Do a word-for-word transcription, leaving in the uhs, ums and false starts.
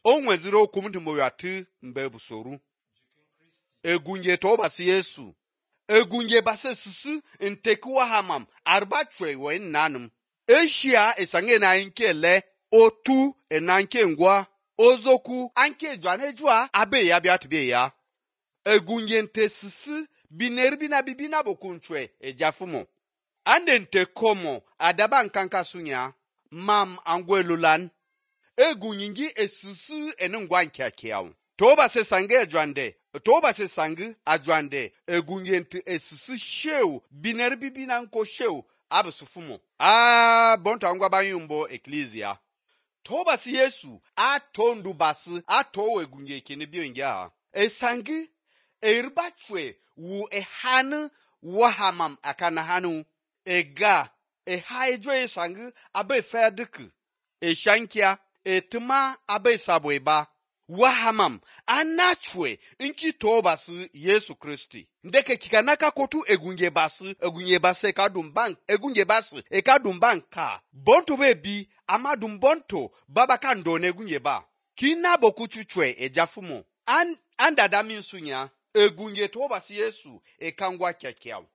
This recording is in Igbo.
o nweziri okwu m ndimoyatu mbe busoru egunje tobasi Yesu egunje base susu ntekuwa hamam arba chwe we nanum eshia esange na inkele otu enanke ngwa ozoku anke jwane jwa abe ya biatbe ya egunje nte susu binerbi na bibina bokunchwe ejafumo ande nte komo adaba nkanka sunya mam angwelulan egunyingi esusu enungwa nkiakiawo toba se sange ajwande toba se sange ajwande egunyenti esusu shew biner bibina nko shew absufumo ah bonto angwa banyumbo ecclesia toba si Yesu atondu basi ato egunye kene bionja esange erbachwe wu ehanu wahamam akana hanu ega ehaijwe esange abe ferdike eshankia etuma abe sabweba wahamam anachwe inki tobasi Yesu Kristi ndeke kikanaka kotu egunye basi egunye basi kadumbank egunye basi ekadumbanka bonto bebi amadum bonto baba kandone egunye ba kina bokuchuchwe ejafumo an andadami nsunya egunye tobasi Yesu ekangwa kyakyao